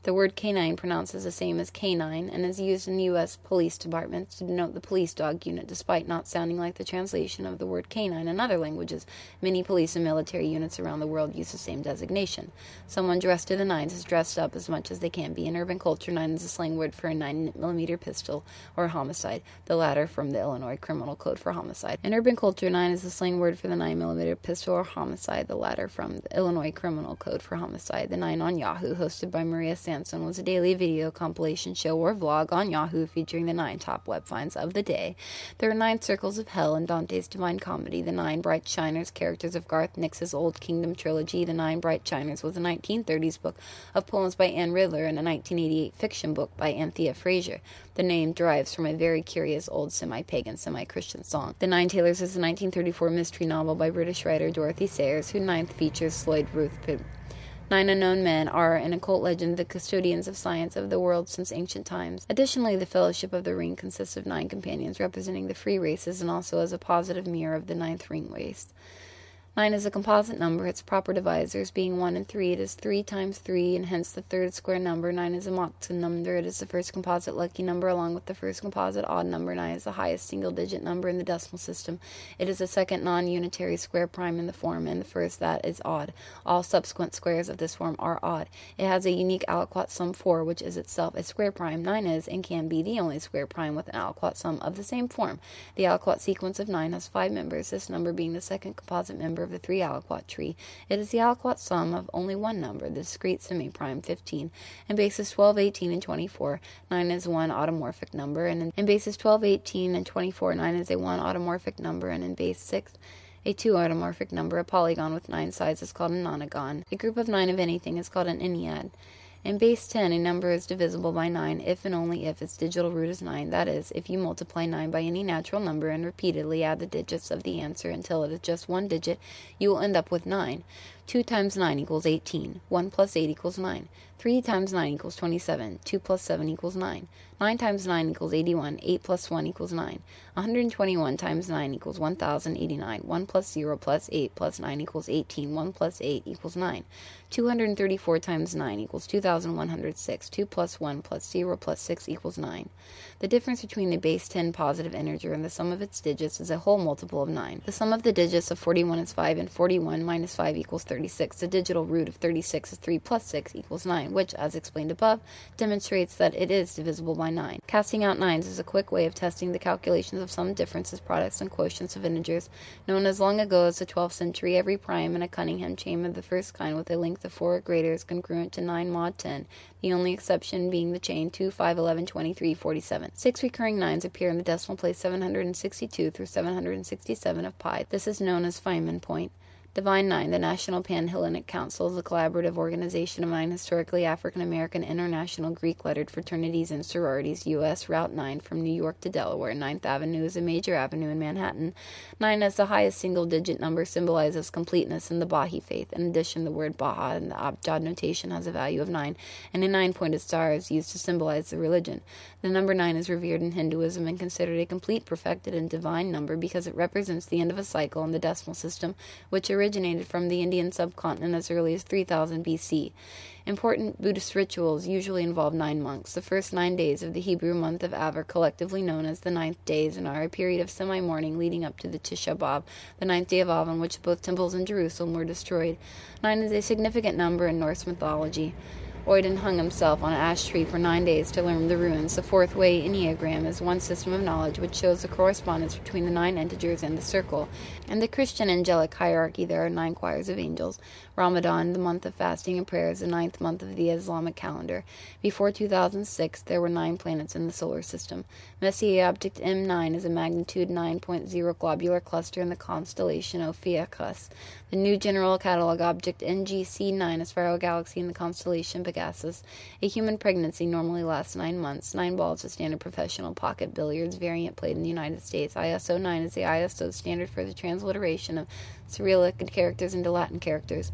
Speaker 3: The word canine pronounces the same as canine and is used in the U S police departments to denote the police dog unit, despite not sounding like the translation of the word canine in other languages. Many police and military units around the world use the same designation. Someone dressed to the nines is dressed up as much as they can be. In urban culture, nine is a slang word for a nine millimeter pistol or homicide, the latter from the Illinois Criminal Code for homicide. In urban culture, nine is the slang word for the nine millimeter pistol or homicide, the latter from the Illinois Criminal Code for homicide. The Nine on Yahoo, hosted by Maria Sanson, was a daily video compilation show or vlog on Yahoo featuring the nine top web finds of the day. There are nine circles of hell in Dante's Divine Comedy. The Nine Bright Shiners, characters of Garth Nix's Old Kingdom trilogy. The Nine Bright Shiners was a nineteen thirties book of poems by Anne Riddler and a nineteen eighty-eight fiction book by Anthea Fraser. The name derives from a very curious old semi-pagan, semi-Christian song. The Nine Tailors is a nineteen thirty-four mystery novel by British writer Dorothy Sayers, whose ninth features Sloyd Ruth Pitt. Nine unknown men are, in occult legend, the custodians of science of the world since ancient times. Additionally, the Fellowship of the Ring consists of nine companions representing the free races and also as a positive mirror of the ninth ring race. Nine is a composite number, its proper divisors being one and three. It is three times three, and hence the third square number. Nine is a Motzkin number. It is the first composite lucky number, along with the first composite odd number. Nine is the highest single-digit number in the decimal system. It is the second non-unitary square prime in the form, and the first that is odd. All subsequent squares of this form are odd. It has a unique aliquot sum four, which is itself a square prime. Nine is, and can be, the only square prime with an aliquot sum of the same form. The aliquot sequence of nine has five members, this number being the second composite member of the three aliquot tree. It is the aliquot sum of only one number, the discrete semi-prime fifteen, and bases twelve, eighteen, and twenty-four. nine is one automorphic number, and in, in bases twelve, eighteen, and twenty-four, nine is a one automorphic number, and in base six, a two automorphic number. A polygon with nine sides is called a nonagon. A group of nine of anything is called an ennead. In base ten, a number is divisible by nine if and only if its digital root is nine. That is, if you multiply nine by any natural number and repeatedly add the digits of the answer until it is just one digit, you will end up with nine. two times nine equals eighteen. one plus eight equals nine. three times nine equals twenty-seven. two plus seven equals nine. nine times nine equals eighty-one. eight plus one equals nine. one hundred twenty-one times nine equals one thousand eighty-nine. one plus zero plus eight plus nine equals eighteen. one plus eight equals nine. two hundred thirty-four times nine equals two thousand one hundred six. two plus one plus zero plus six equals nine. The difference between the base ten positive integer and the sum of its digits is a whole multiple of nine. The sum of the digits of forty-one is five, and forty-one minus five equals thirty-six. The digital root of thirty-six is three plus six equals nine, which, as explained above, demonstrates that it is divisible by nine. Casting out nines is a quick way of testing the calculations of some differences, products, and quotients of integers. Known as long ago as the twelfth century, every prime in a Cunningham chain of the first kind with a length of four or greater is congruent to nine mod ten, the only exception being the chain two, five, eleven, twenty-three, forty-seven. Six recurring nines appear in the decimal place seven hundred sixty-two through seven hundred sixty-seven of pi. This is known as Feynman point. Divine Nine, the National Pan-Hellenic Council, is a collaborative organization of nine historically African-American international Greek-lettered fraternities and sororities. U S Route nine from New York to Delaware. ninth Avenue is a major avenue in Manhattan. Nine, as the highest single-digit number, symbolizes completeness in the Baha'i faith. In addition, the word Baha in the Abjad notation has a value of nine, and a nine-pointed star is used to symbolize the religion. The number nine is revered in Hinduism and considered a complete, perfected, and divine number because it represents the end of a cycle in the decimal system, which originated from the Indian subcontinent as early as three thousand B C. Important Buddhist rituals usually involve nine monks. The first nine days of the Hebrew month of Av are collectively known as the ninth days and are a period of semi-mourning leading up to the Tisha B'Av, the ninth day of Av, on which both temples in Jerusalem were destroyed. Nine is a significant number in Norse mythology. Oidon hung himself on an ash tree for nine days to learn the ruins. The fourth way Enneagram is one system of knowledge which shows the correspondence between the nine integers and the circle. In the Christian angelic hierarchy, there are nine choirs of angels. Ramadan, the month of fasting and prayer, is the ninth month of the Islamic calendar. Before two thousand six, there were nine planets in the solar system. Messier object M nine is a magnitude nine point zero globular cluster in the constellation Ophiuchus. The new general catalog object N G C nine is a spiral galaxy in the constellation Pegasus. A human pregnancy normally lasts nine months. Nine ball is a standard professional pocket billiards variant played in the United States. I S O nine is the I S O standard for the transliteration of Cyrillic characters into Latin characters.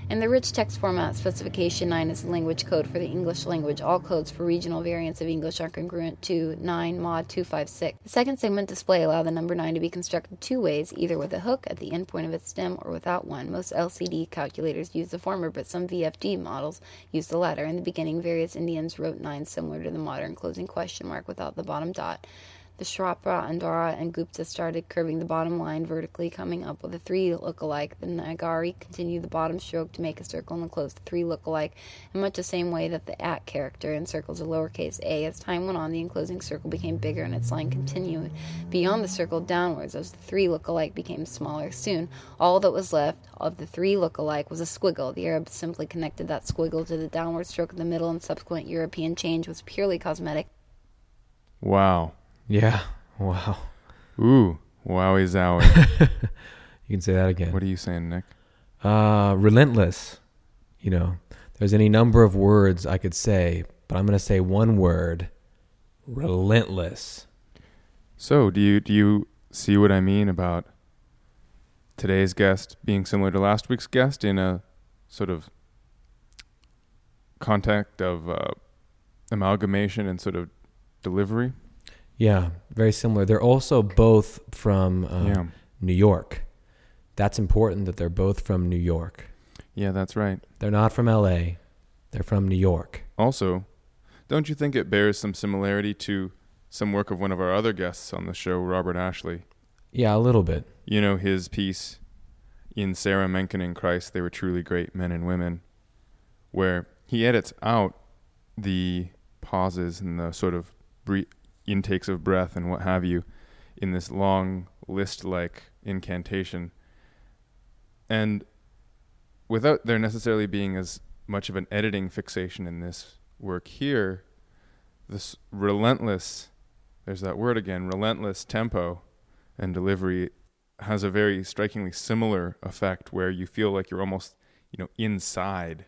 Speaker 3: In the rich text format, specification nine is the language code for the English language. All codes for regional variants of English are congruent to nine mod two fifty-six. The second segment display allow the number nine to be constructed two ways, either with a hook at the end point of its stem or without one. Most L C D calculators use the former, but some V F D models use the latter. In the beginning, various Indians wrote nine similar to the modern closing question mark without the bottom dot. The Shrapra, Andhra, and Gupta started curving the bottom line vertically, coming up with a three look-alike. The Nagari continued the bottom stroke to make a circle and close the three look-alike in much the same way that the at character encircles a lowercase a. As time went on, the enclosing circle became bigger and its line continued beyond the circle downwards as the three look-alike became smaller. Soon, all that was left of the three look-alike was a squiggle. The Arabs simply connected that squiggle to the downward stroke in the middle, and subsequent European change was purely cosmetic.
Speaker 1: Wow.
Speaker 2: Yeah. Wow.
Speaker 1: Ooh. Wowie zowie.
Speaker 2: You can say that again.
Speaker 1: What are you saying, Nick?
Speaker 2: Uh, relentless. You know, there's any number of words I could say, but I'm going to say one word. Relentless.
Speaker 1: So, do you do you see what I mean about today's guest being similar to last week's guest in a sort of contact of uh, amalgamation and sort of delivery?
Speaker 2: Yeah, very similar. They're also both from uh,
Speaker 1: yeah.
Speaker 2: New York. That's important that they're both from New York.
Speaker 1: Yeah, that's right.
Speaker 2: They're not from L A. They're from New York.
Speaker 1: Also, don't you think it bears some similarity to some work of one of our other guests on the show, Robert Ashley?
Speaker 2: Yeah, a little bit.
Speaker 1: You know, his piece in Sarah Mencken and Christ, They Were Truly Great Men and Women, where he edits out the pauses and the sort of brief intakes of breath and what have you in this long list-like incantation. And without there necessarily being as much of an editing fixation in this work here, this relentless, there's that word again, relentless tempo and delivery has a very strikingly similar effect where you feel like you're almost, you know, inside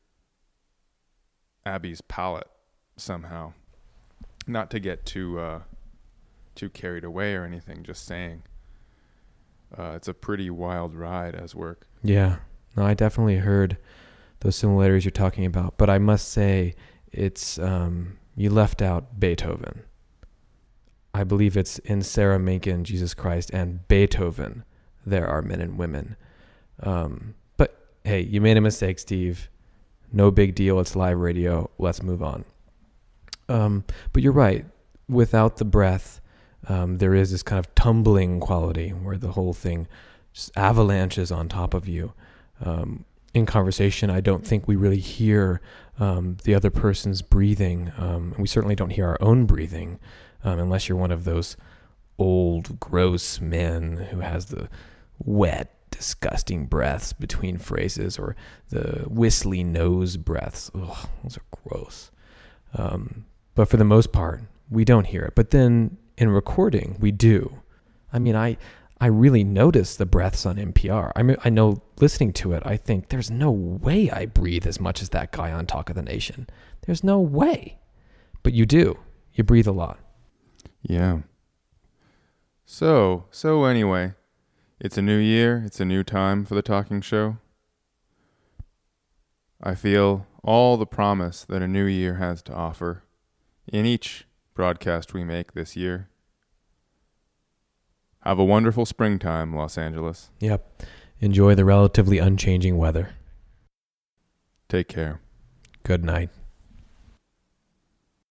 Speaker 1: Abby's palate somehow. Not to get too uh, too carried away or anything, just saying. Uh, it's a pretty wild ride as work.
Speaker 2: Yeah. No, I definitely heard those similarities you're talking about. But I must say, it's um, you left out Beethoven. I believe it's in Sarah Mencken, Jesus Christ, and Beethoven, There Are Men and Women. Um, but, hey, you made a mistake, Steve. No big deal. It's live radio. Let's move on. Um, but you're right. Without the breath, um, there is this kind of tumbling quality where the whole thing just avalanches on top of you. Um, in conversation, I don't think we really hear um, the other person's breathing. Um, and we certainly don't hear our own breathing um, unless you're one of those old, gross men who has the wet, disgusting breaths between phrases or the whistly nose breaths. Ugh, those are gross. Um, But for the most part, we don't hear it. But then in recording, we do. I mean, I I really notice the breaths on N P R. I mean, I know listening to it, I think there's no way I breathe as much as that guy on Talk of the Nation. There's no way. But you do. You breathe a lot.
Speaker 1: Yeah. So, so anyway, it's a new year. It's a new time for the talking show. I feel all the promise that a new year has to offer in each broadcast we make this year. Have a wonderful springtime, Los Angeles.
Speaker 2: Yep. Enjoy the relatively unchanging weather.
Speaker 1: Take care.
Speaker 2: Good night.